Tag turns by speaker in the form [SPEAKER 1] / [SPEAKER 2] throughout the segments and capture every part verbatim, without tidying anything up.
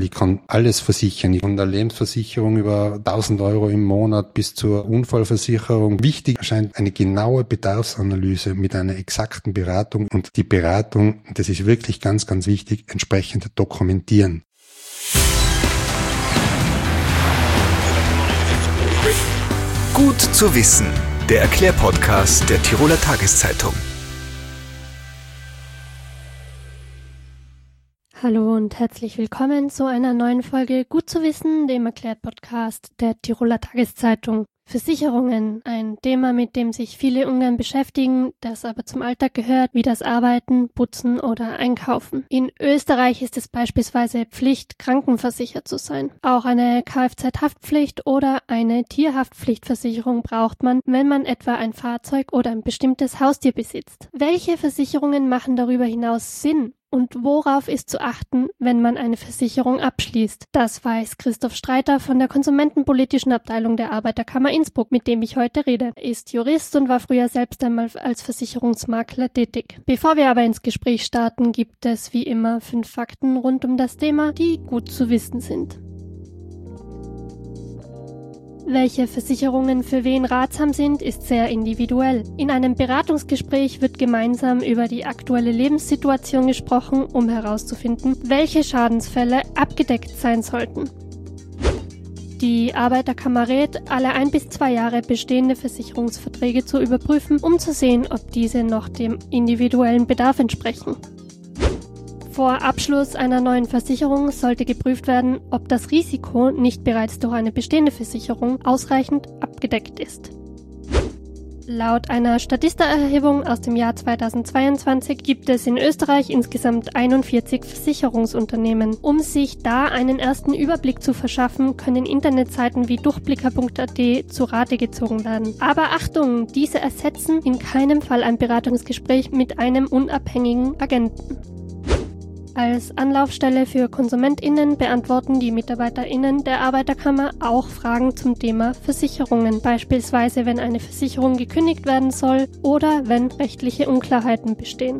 [SPEAKER 1] Ich kann alles versichern, von der Lebensversicherung über tausend Euro im Monat bis zur Unfallversicherung. Wichtig erscheint eine genaue Bedarfsanalyse mit einer exakten Beratung und die Beratung, das ist wirklich ganz, ganz wichtig, entsprechend dokumentieren.
[SPEAKER 2] Gut zu wissen, der Erklärpodcast der Tiroler Tageszeitung.
[SPEAKER 3] Hallo und herzlich willkommen zu einer neuen Folge Gut zu wissen, dem Erklärt-Podcast der Tiroler Tageszeitung. Versicherungen, ein Thema, mit dem sich viele ungern beschäftigen, das aber zum Alltag gehört, wie das Arbeiten, Putzen oder Einkaufen. In Österreich ist es beispielsweise Pflicht, krankenversichert zu sein. Auch eine Kfz-Haftpflicht oder eine Tierhaftpflichtversicherung braucht man, wenn man etwa ein Fahrzeug oder ein bestimmtes Haustier besitzt. Welche Versicherungen machen darüber hinaus Sinn? Und worauf ist zu achten, wenn man eine Versicherung abschließt? Das weiß Christoph Streiter von der konsumentenpolitischen Abteilung der Arbeiterkammer Innsbruck, mit dem ich heute rede. Er ist Jurist und war früher selbst einmal als Versicherungsmakler tätig. Bevor wir aber ins Gespräch starten, gibt es wie immer fünf Fakten rund um das Thema, die gut zu wissen sind. Welche Versicherungen für wen ratsam sind, ist sehr individuell. In einem Beratungsgespräch wird gemeinsam über die aktuelle Lebenssituation gesprochen, um herauszufinden, welche Schadensfälle abgedeckt sein sollten. Die Arbeiterkammer rät, alle ein bis zwei Jahre bestehende Versicherungsverträge zu überprüfen, um zu sehen, ob diese noch dem individuellen Bedarf entsprechen. Vor Abschluss einer neuen Versicherung sollte geprüft werden, ob das Risiko nicht bereits durch eine bestehende Versicherung ausreichend abgedeckt ist. Laut einer Statista-Erhebung aus dem Jahr zweitausendzweiundzwanzig gibt es in Österreich insgesamt einundvierzig Versicherungsunternehmen. Um sich da einen ersten Überblick zu verschaffen, können Internetseiten wie durchblicker punkt a t zu Rate gezogen werden. Aber Achtung, diese ersetzen in keinem Fall ein Beratungsgespräch mit einem unabhängigen Agenten. Als Anlaufstelle für KonsumentInnen beantworten die MitarbeiterInnen der Arbeiterkammer auch Fragen zum Thema Versicherungen, beispielsweise wenn eine Versicherung gekündigt werden soll oder wenn rechtliche Unklarheiten bestehen.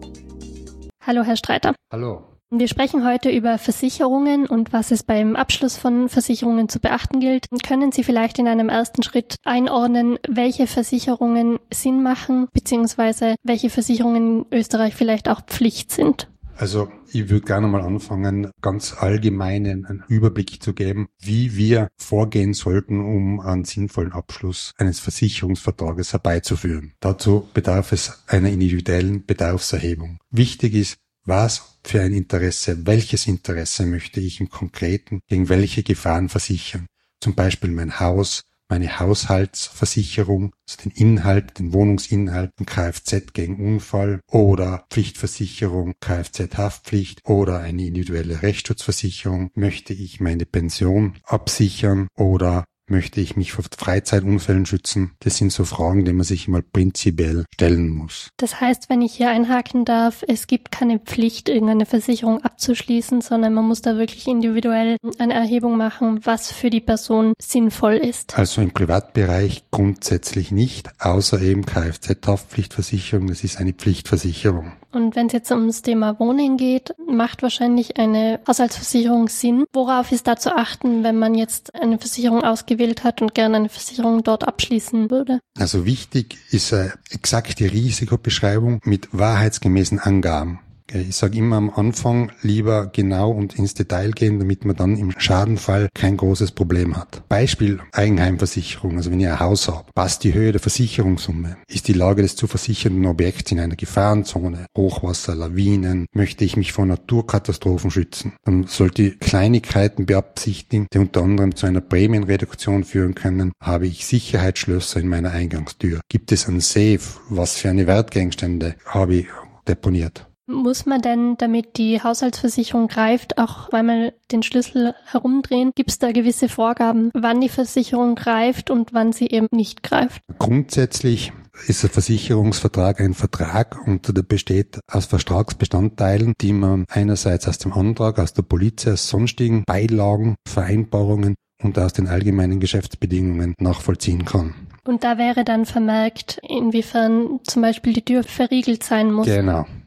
[SPEAKER 3] Hallo Herr Streiter.
[SPEAKER 1] Hallo.
[SPEAKER 3] Wir sprechen heute über Versicherungen und was es beim Abschluss von Versicherungen zu beachten gilt. Können Sie vielleicht in einem ersten Schritt einordnen, welche Versicherungen Sinn machen, beziehungsweise welche Versicherungen in Österreich vielleicht auch Pflicht sind?
[SPEAKER 1] Also ich würde gerne mal anfangen, ganz allgemein einen Überblick zu geben, wie wir vorgehen sollten, um einen sinnvollen Abschluss eines Versicherungsvertrages herbeizuführen. Dazu bedarf es einer individuellen Bedarfserhebung. Wichtig ist, was für ein Interesse, welches Interesse möchte ich im Konkreten gegen welche Gefahren versichern. Zum Beispiel mein Haus, meine Haushaltsversicherung, also den Inhalt, den Wohnungsinhalt, ein Kfz gegen Unfall oder Pflichtversicherung, Kfz-Haftpflicht oder eine individuelle Rechtsschutzversicherung. Möchte ich meine Pension absichern oder möchte ich mich vor Freizeitunfällen schützen? Das sind so Fragen, die man sich mal prinzipiell stellen muss.
[SPEAKER 3] Das heißt, wenn ich hier einhaken darf, es gibt keine Pflicht, irgendeine Versicherung abzuschließen, sondern man muss da wirklich individuell eine Erhebung machen, was für die Person sinnvoll ist.
[SPEAKER 1] Also im Privatbereich grundsätzlich nicht, außer eben Kfz-Haftpflichtversicherung, das ist eine Pflichtversicherung.
[SPEAKER 3] Und wenn es jetzt ums Thema Wohnen geht, macht wahrscheinlich eine Haushaltsversicherung Sinn. Worauf ist da zu achten, wenn man jetzt eine Versicherung ausgewählt hat und gerne eine Versicherung dort abschließen würde?
[SPEAKER 1] Also wichtig ist eine exakte Risikobeschreibung mit wahrheitsgemäßen Angaben. Ich sage immer am Anfang lieber genau und ins Detail gehen, damit man dann im Schadenfall kein großes Problem hat. Beispiel Eigenheimversicherung, also wenn ihr ein Haus habt, passt die Höhe der Versicherungssumme? Ist die Lage des zu versichernden Objekts in einer Gefahrenzone? Hochwasser, Lawinen? Möchte ich mich vor Naturkatastrophen schützen? Dann sollte ich Kleinigkeiten beabsichtigen, die unter anderem zu einer Prämienreduktion führen können. Habe ich Sicherheitsschlösser in meiner Eingangstür? Gibt es ein Safe? Was für eine Wertgegenstände habe ich deponiert?
[SPEAKER 3] Muss man denn, damit die Haushaltsversicherung greift, auch einmal den Schlüssel herumdrehen? Gibt es da gewisse Vorgaben, wann die Versicherung greift und wann sie eben nicht greift?
[SPEAKER 1] Grundsätzlich ist ein Versicherungsvertrag ein Vertrag und der besteht aus Vertragsbestandteilen, die man einerseits aus dem Antrag, aus der Police, aus sonstigen Beilagen, Vereinbarungen und aus den allgemeinen Geschäftsbedingungen nachvollziehen kann.
[SPEAKER 3] Und da wäre dann vermerkt, inwiefern zum Beispiel die Tür verriegelt sein muss.
[SPEAKER 1] Genau.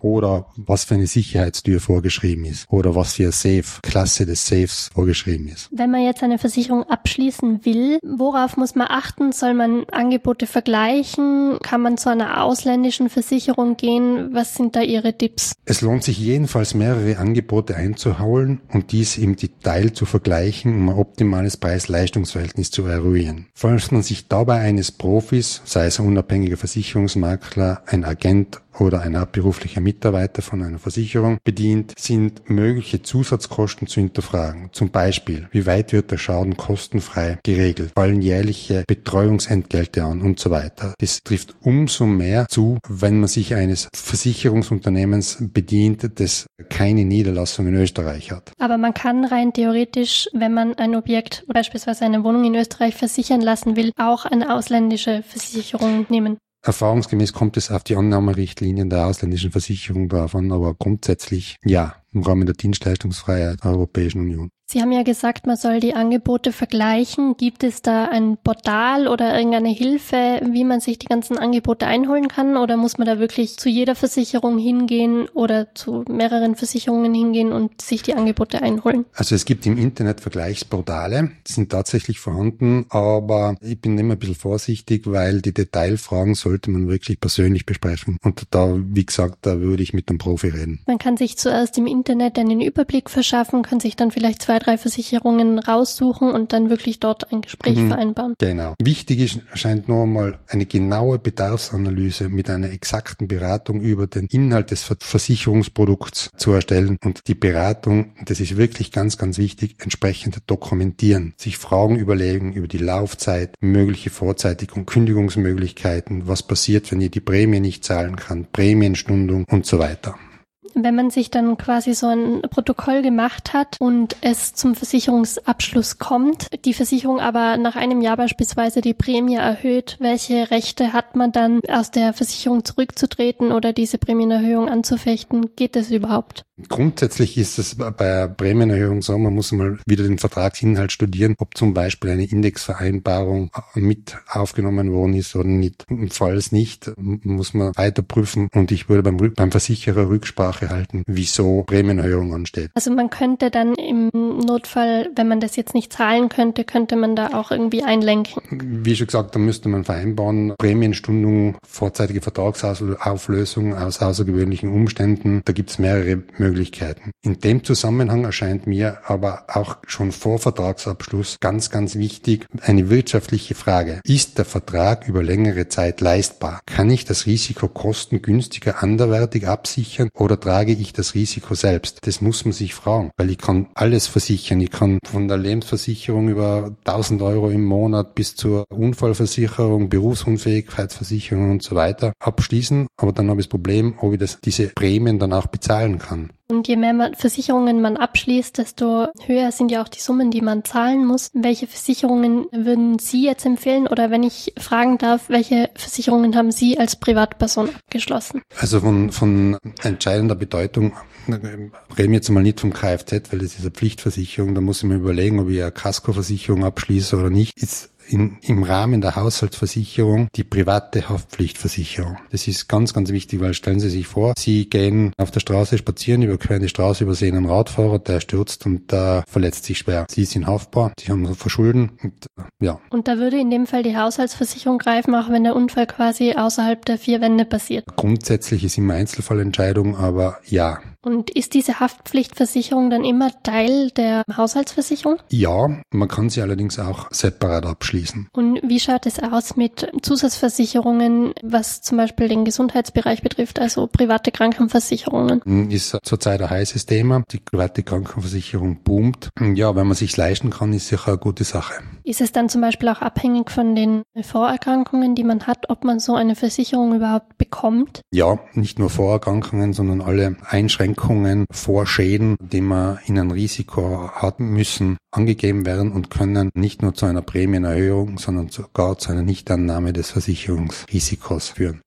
[SPEAKER 1] oder was für eine Sicherheitstür vorgeschrieben ist oder was für eine Safe, Klasse des Safes vorgeschrieben ist.
[SPEAKER 3] Wenn man jetzt eine Versicherung abschließen will, worauf muss man achten? Soll man Angebote vergleichen? Kann man zu einer ausländischen Versicherung gehen? Was sind da Ihre Tipps?
[SPEAKER 1] Es lohnt sich jedenfalls, mehrere Angebote einzuholen und dies im Detail zu vergleichen, um ein optimales Preis-Leistungs-Verhältnis zu eruieren. Falls man sich dabei eines Profis, sei es ein unabhängiger Versicherungsmakler, ein Agent oder ein hauptberuflicher Mitarbeiter von einer Versicherung bedient, sind mögliche Zusatzkosten zu hinterfragen. Zum Beispiel, wie weit wird der Schaden kostenfrei geregelt, fallen jährliche Betreuungsentgelte an und so weiter. Das trifft umso mehr zu, wenn man sich eines Versicherungsunternehmens bedient, das keine Niederlassung in Österreich hat.
[SPEAKER 3] Aber man kann rein theoretisch, wenn man ein Objekt, beispielsweise eine Wohnung in Österreich versichern lassen will, auch eine ausländische Versicherung nehmen.
[SPEAKER 1] Erfahrungsgemäß kommt es auf die Annahmerichtlinien der ausländischen Versicherung drauf an, aber grundsätzlich ja, im Rahmen der Dienstleistungsfreiheit der Europäischen Union.
[SPEAKER 3] Sie haben ja gesagt, man soll die Angebote vergleichen. Gibt es da ein Portal oder irgendeine Hilfe, wie man sich die ganzen Angebote einholen kann? Oder muss man da wirklich zu jeder Versicherung hingehen oder zu mehreren Versicherungen hingehen und sich die Angebote einholen?
[SPEAKER 1] Also es gibt im Internet Vergleichsportale, die sind tatsächlich vorhanden, aber ich bin immer ein bisschen vorsichtig, weil die Detailfragen sollte man wirklich persönlich besprechen. Und da, wie gesagt, da würde ich mit einem Profi reden.
[SPEAKER 3] Man kann sich zuerst im Internet einen Überblick verschaffen, kann sich dann vielleicht zwei drei Versicherungen raussuchen und dann wirklich dort ein Gespräch mhm. vereinbaren.
[SPEAKER 1] Genau. Wichtig ist, scheint nur mal eine genaue Bedarfsanalyse mit einer exakten Beratung über den Inhalt des Versicherungsprodukts zu erstellen und die Beratung, das ist wirklich ganz, ganz wichtig, entsprechend dokumentieren, sich Fragen überlegen über die Laufzeit, mögliche vorzeitige Kündigungsmöglichkeiten, was passiert, wenn ihr die Prämie nicht zahlen kann, Prämienstundung und so weiter.
[SPEAKER 3] Wenn man sich dann quasi so ein Protokoll gemacht hat und es zum Versicherungsabschluss kommt, die Versicherung aber nach einem Jahr beispielsweise die Prämie erhöht, welche Rechte hat man dann, aus der Versicherung zurückzutreten oder diese Prämienerhöhung anzufechten? Geht das überhaupt?
[SPEAKER 1] Grundsätzlich ist es bei der Prämienerhöhung so, man muss mal wieder den Vertragsinhalt studieren, ob zum Beispiel eine Indexvereinbarung mit aufgenommen worden ist oder nicht. Falls nicht, muss man weiter prüfen und ich würde beim, beim Versicherer Rücksprache halten, wieso Prämienerhöhung ansteht.
[SPEAKER 3] Also man könnte dann im Notfall, wenn man das jetzt nicht zahlen könnte, könnte man da auch irgendwie einlenken.
[SPEAKER 1] Wie schon gesagt, da müsste man vereinbaren, Prämienstundung, vorzeitige Vertragsauflösung aus außergewöhnlichen Umständen, da gibt es mehrere Möglichkeiten. In dem Zusammenhang erscheint mir aber auch schon vor Vertragsabschluss ganz, ganz wichtig eine wirtschaftliche Frage. Ist der Vertrag über längere Zeit leistbar? Kann ich das Risiko kostengünstiger anderweitig absichern oder trage ich das Risiko selbst? Das muss man sich fragen, weil ich kann alles versichern. Ich kann von der Lebensversicherung über tausend Euro im Monat bis zur Unfallversicherung, Berufsunfähigkeitsversicherung und so weiter abschließen, aber dann habe ich das Problem, ob ich das, diese Prämien dann auch bezahlen kann.
[SPEAKER 3] Und je mehr man Versicherungen man abschließt, desto höher sind ja auch die Summen, die man zahlen muss. Welche Versicherungen würden Sie jetzt empfehlen? Oder wenn ich fragen darf, welche Versicherungen haben Sie als Privatperson abgeschlossen?
[SPEAKER 1] Also von, von entscheidender Bedeutung, reden wir jetzt mal nicht vom Kfz, weil das ist eine Pflichtversicherung. Da muss ich mir überlegen, ob ich eine Kaskoversicherung abschließe oder nicht. Ist In, im Rahmen der Haushaltsversicherung die private Haftpflichtversicherung. Das ist ganz, ganz wichtig, weil stellen Sie sich vor, Sie gehen auf der Straße spazieren, überqueren die Straße, übersehen einen Radfahrer, der stürzt und der verletzt sich schwer. Sie sind haftbar, Sie haben Verschulden und ja.
[SPEAKER 3] Und da würde in dem Fall die Haushaltsversicherung greifen, auch wenn der Unfall quasi außerhalb der vier Wände passiert?
[SPEAKER 1] Grundsätzlich ist immer Einzelfallentscheidung, aber ja.
[SPEAKER 3] Und ist diese Haftpflichtversicherung dann immer Teil der Haushaltsversicherung?
[SPEAKER 1] Ja, man kann sie allerdings auch separat abschließen.
[SPEAKER 3] Und wie schaut es aus mit Zusatzversicherungen, was zum Beispiel den Gesundheitsbereich betrifft, also private Krankenversicherungen?
[SPEAKER 1] Ist zurzeit ein heißes Thema. Die private Krankenversicherung boomt. Ja, wenn man sich leisten kann, ist sicher eine gute Sache.
[SPEAKER 3] Ist es dann zum Beispiel auch abhängig von den Vorerkrankungen, die man hat, ob man so eine Versicherung überhaupt bekommt?
[SPEAKER 1] Ja, nicht nur Vorerkrankungen, sondern alle Einschränkungen, Vorschäden, die man in ein Risiko hat, müssen angegeben werden und können nicht nur zu einer Prämienerhöhung, sondern sogar zu einer Nichtannahme des Versicherungsrisikos führen.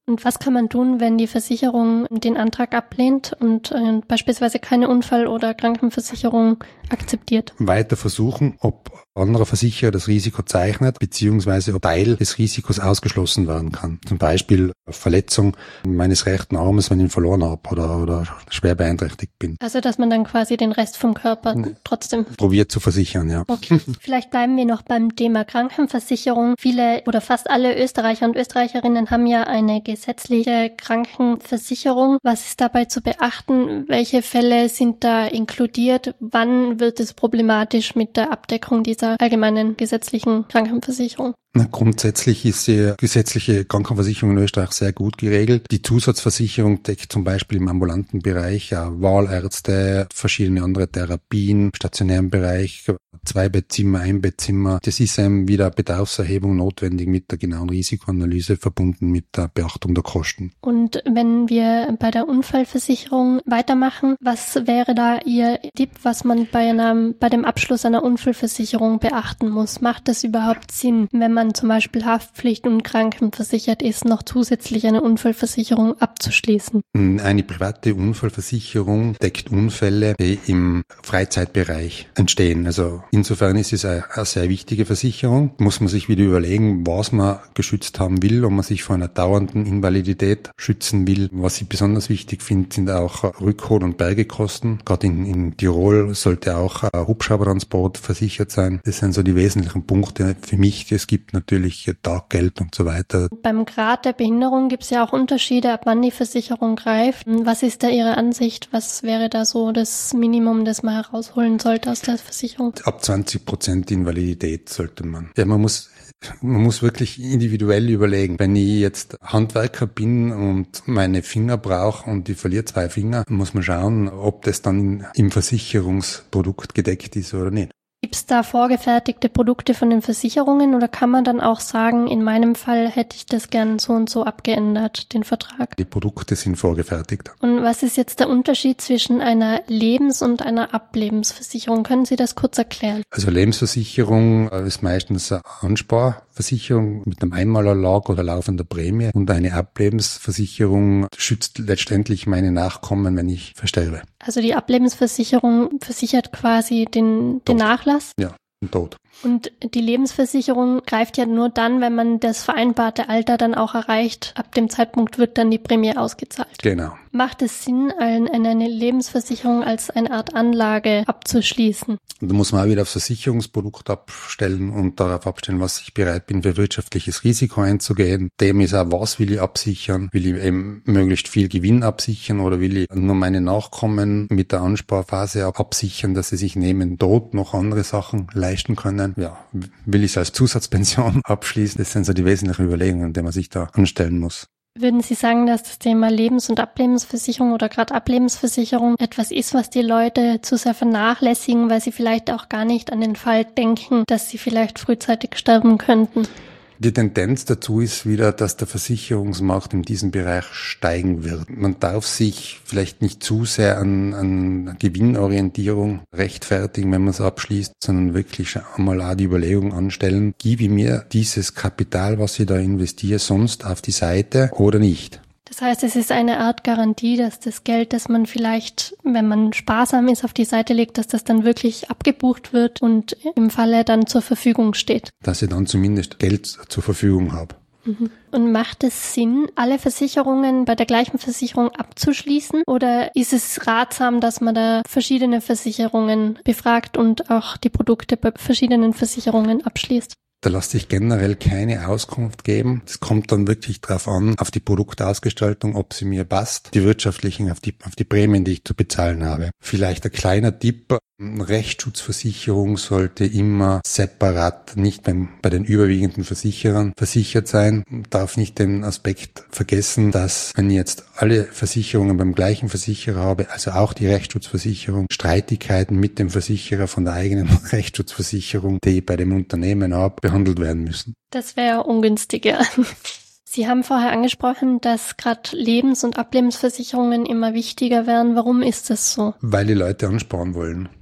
[SPEAKER 3] Und was kann man tun, wenn die Versicherung den Antrag ablehnt und äh, beispielsweise keine Unfall- oder Krankenversicherung akzeptiert?
[SPEAKER 1] Weiter versuchen, ob anderer Versicherer das Risiko zeichnet, beziehungsweise ob Teil des Risikos ausgeschlossen werden kann. Zum Beispiel Verletzung meines rechten Armes, wenn ich ihn verloren habe oder, oder schwer beeinträchtigt bin.
[SPEAKER 3] Also, dass man dann quasi den Rest vom Körper nee. trotzdem
[SPEAKER 1] probiert zu versichern, ja.
[SPEAKER 3] Okay. Vielleicht bleiben wir noch beim Thema Krankenversicherung. Viele oder fast alle Österreicher und Österreicherinnen haben ja eine gesetzliche Krankenversicherung. Was ist dabei zu beachten? Welche Fälle sind da inkludiert? Wann wird es problematisch mit der Abdeckung dieser allgemeinen gesetzlichen Krankenversicherung?
[SPEAKER 1] Na, grundsätzlich ist die gesetzliche Krankenversicherung in Österreich sehr gut geregelt. Die Zusatzversicherung deckt zum Beispiel im ambulanten Bereich ja, Wahlärzte, verschiedene andere Therapien, stationären Bereich, Zwei-Bettzimmer, Ein-Bettzimmer. Das ist eben wieder Bedarfserhebung notwendig mit der genauen Risikoanalyse verbunden mit der Beachtung der Kosten.
[SPEAKER 3] Und wenn wir bei der Unfallversicherung weitermachen, was wäre da Ihr Tipp, was man bei einem, bei dem Abschluss einer Unfallversicherung beachten muss? Macht das überhaupt Sinn, wenn man zum Beispiel Haftpflicht und krankenversichert ist, noch zusätzlich eine Unfallversicherung abzuschließen?
[SPEAKER 1] Eine private Unfallversicherung deckt Unfälle, die im Freizeitbereich entstehen. Also insofern ist es eine, eine sehr wichtige Versicherung. Muss man sich wieder überlegen, was man geschützt haben will, ob man sich vor einer dauernden Invalidität schützen will. Was ich besonders wichtig finde, sind auch Rückhol- und Bergekosten. Gerade in, in Tirol sollte auch ein Hubschraubertransport versichert sein. Das sind so die wesentlichen Punkte für mich. Es gibt natürlich Taggeld und so weiter.
[SPEAKER 3] Beim Grad der Behinderung gibt es ja auch Unterschiede, ab wann die Versicherung greift. Was ist da Ihre Ansicht? Was wäre da so das Minimum, das man herausholen sollte aus der Versicherung?
[SPEAKER 1] Ab zwanzig Prozent Invalidität sollte man. Ja, man muss Man muss wirklich individuell überlegen. Wenn ich jetzt Handwerker bin und meine Finger brauche und ich verliere zwei Finger, muss man schauen, ob das dann im Versicherungsprodukt gedeckt ist oder nicht.
[SPEAKER 3] Gibt es da vorgefertigte Produkte von den Versicherungen oder kann man dann auch sagen, in meinem Fall hätte ich das gern so und so abgeändert, den Vertrag?
[SPEAKER 1] Die Produkte sind vorgefertigt.
[SPEAKER 3] Und was ist jetzt der Unterschied zwischen einer Lebens- und einer Ablebensversicherung? Können Sie das kurz erklären?
[SPEAKER 1] Also Lebensversicherung ist meistens eine Ansparversicherung mit einem Einmalerlag oder laufender Prämie und eine Ablebensversicherung schützt letztendlich meine Nachkommen, wenn ich versterbe.
[SPEAKER 3] Also die Ablebensversicherung versichert quasi den, den Nachlass?
[SPEAKER 1] Ja, den Tod.
[SPEAKER 3] Und die Lebensversicherung greift ja nur dann, wenn man das vereinbarte Alter dann auch erreicht. Ab dem Zeitpunkt wird dann die Prämie ausgezahlt.
[SPEAKER 1] Genau.
[SPEAKER 3] Macht es Sinn, eine Lebensversicherung als eine Art Anlage abzuschließen?
[SPEAKER 1] Da muss man auch wieder aufs Versicherungsprodukt abstellen und darauf abstellen, was ich bereit bin, für wirtschaftliches Risiko einzugehen. Dem ist auch, was will ich absichern? Will ich eben möglichst viel Gewinn absichern oder will ich nur meine Nachkommen mit der Ansparphase absichern, dass sie sich neben Tod noch andere Sachen leisten können? Ja, will ich es als Zusatzpension abschließen? Das sind so die wesentlichen Überlegungen, die man sich da anstellen muss.
[SPEAKER 3] Würden Sie sagen, dass das Thema Lebens- und Ablebensversicherung oder gerade Ablebensversicherung etwas ist, was die Leute zu sehr vernachlässigen, weil sie vielleicht auch gar nicht an den Fall denken, dass sie vielleicht frühzeitig sterben könnten?
[SPEAKER 1] Die Tendenz dazu ist wieder, dass der Versicherungsmarkt in diesem Bereich steigen wird. Man darf sich vielleicht nicht zu sehr an, an Gewinnorientierung rechtfertigen, wenn man es abschließt, sondern wirklich einmal auch die Überlegung anstellen, gebe ich mir dieses Kapital, was ich da investiere, sonst auf die Seite oder nicht?
[SPEAKER 3] Das heißt, es ist eine Art Garantie, dass das Geld, das man vielleicht, wenn man sparsam ist, auf die Seite legt, dass das dann wirklich abgebucht wird und im Falle dann zur Verfügung steht.
[SPEAKER 1] Dass ich dann zumindest Geld zur Verfügung habe.
[SPEAKER 3] Mhm. Und macht es Sinn, alle Versicherungen bei der gleichen Versicherung abzuschließen? Oder ist es ratsam, dass man da verschiedene Versicherungen befragt und auch die Produkte bei verschiedenen Versicherungen abschließt?
[SPEAKER 1] Da lässt sich generell keine Auskunft geben. Es kommt dann wirklich drauf an, auf die Produktausgestaltung, ob sie mir passt, die wirtschaftlichen, auf die, auf die Prämien, die ich zu bezahlen habe. Vielleicht ein kleiner Tipp. Eine Rechtsschutzversicherung sollte immer separat, nicht beim, bei den überwiegenden Versicherern versichert sein. Man darf nicht den Aspekt vergessen, dass wenn ich jetzt alle Versicherungen beim gleichen Versicherer habe, also auch die Rechtsschutzversicherung, Streitigkeiten mit dem Versicherer von der eigenen Rechtsschutzversicherung, die ich bei dem Unternehmen habe, behandelt werden müssen.
[SPEAKER 3] Das wäre ungünstig, ja. Sie haben vorher angesprochen, dass gerade Lebens- und Ablebensversicherungen immer wichtiger werden. Warum ist das so?
[SPEAKER 1] Weil die Leute ansparen wollen.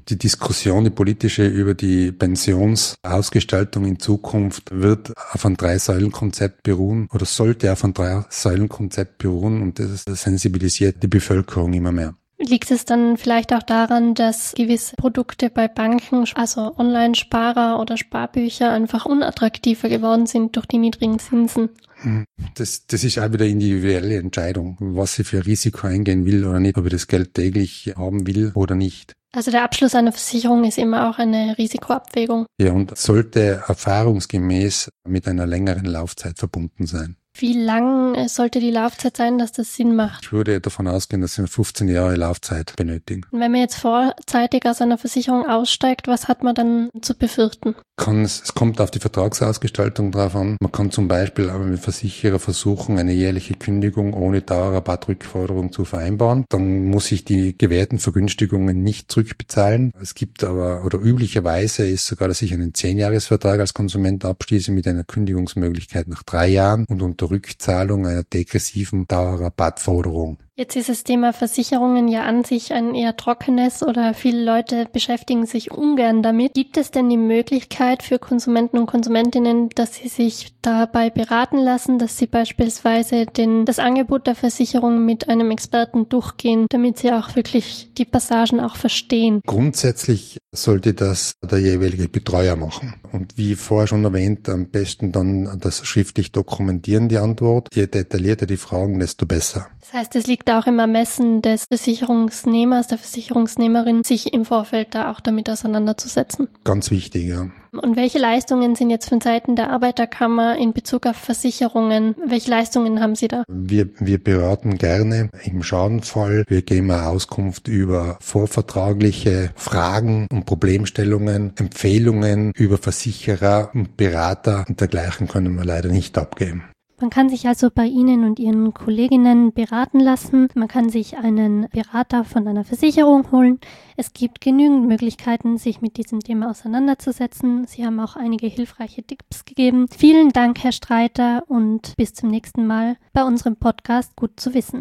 [SPEAKER 1] Die Diskussion, die politische über die Pensionsausgestaltung in Zukunft wird auf ein Drei-Säulen-Konzept beruhen oder sollte auf ein Drei-Säulen-Konzept beruhen und das sensibilisiert die Bevölkerung immer mehr.
[SPEAKER 3] Liegt es dann vielleicht auch daran, dass gewisse Produkte bei Banken, also Online-Sparer oder Sparbücher, einfach unattraktiver geworden sind durch die niedrigen Zinsen?
[SPEAKER 1] Das, das ist auch wieder eine individuelle Entscheidung, was ich für ein Risiko eingehen will oder nicht, ob ich das Geld täglich haben will oder nicht.
[SPEAKER 3] Also der Abschluss einer Versicherung ist immer auch eine Risikoabwägung.
[SPEAKER 1] Ja, und sollte erfahrungsgemäß mit einer längeren Laufzeit verbunden sein.
[SPEAKER 3] Wie lang sollte die Laufzeit sein, dass das Sinn macht?
[SPEAKER 1] Ich würde davon ausgehen, dass wir fünfzehn Jahre Laufzeit benötigen.
[SPEAKER 3] Und wenn man jetzt vorzeitig aus einer Versicherung aussteigt, was hat man dann zu befürchten?
[SPEAKER 1] Kann es, es kommt auf die Vertragsausgestaltung drauf an. Man kann zum Beispiel aber mit Versicherer versuchen, eine jährliche Kündigung ohne Dauerrabattrückforderung zu vereinbaren. Dann muss ich die gewährten Vergünstigungen nicht zurückbezahlen. Es gibt aber, oder üblicherweise ist sogar, dass ich einen Zehnjahresvertrag als Konsument abschließe mit einer Kündigungsmöglichkeit nach drei Jahren und unter Rückzahlung einer degressiven Dauerrabattforderung.
[SPEAKER 3] Jetzt ist das Thema Versicherungen ja an sich ein eher trockenes oder viele Leute beschäftigen sich ungern damit. Gibt es denn die Möglichkeit für Konsumenten und Konsumentinnen, dass sie sich dabei beraten lassen, dass sie beispielsweise den, das Angebot der Versicherung mit einem Experten durchgehen, damit sie auch wirklich die Passagen auch verstehen?
[SPEAKER 1] Grundsätzlich sollte das der jeweilige Betreuer machen. Und wie vorher schon erwähnt, am besten dann das schriftlich dokumentieren, die Antwort. Je detaillierter die Fragen, desto besser.
[SPEAKER 3] Das heißt, es liegt auch im Ermessen des Versicherungsnehmers, der Versicherungsnehmerin, sich im Vorfeld da auch damit auseinanderzusetzen.
[SPEAKER 1] Ganz wichtig, ja.
[SPEAKER 3] Und welche Leistungen sind jetzt von Seiten der Arbeiterkammer in Bezug auf Versicherungen? Welche Leistungen haben Sie da?
[SPEAKER 1] Wir, wir beraten gerne im Schadenfall. Wir geben eine Auskunft über vorvertragliche Fragen und Problemstellungen, Empfehlungen über Versicherer und Berater und dergleichen können wir leider nicht abgeben.
[SPEAKER 3] Man kann sich also bei Ihnen und Ihren Kolleginnen beraten lassen. Man kann sich einen Berater von einer Versicherung holen. Es gibt genügend Möglichkeiten, sich mit diesem Thema auseinanderzusetzen. Sie haben auch einige hilfreiche Tipps gegeben. Vielen Dank, Herr Streiter, und bis zum nächsten Mal bei unserem Podcast Gut zu wissen.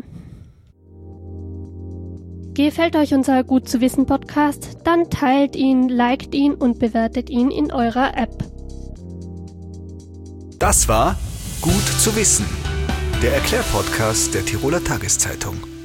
[SPEAKER 3] Gefällt euch unser Gut zu wissen Podcast? Dann teilt ihn, liked ihn und bewertet ihn in eurer App.
[SPEAKER 2] Das war Gut zu wissen, der Erklärpodcast der Tiroler Tageszeitung.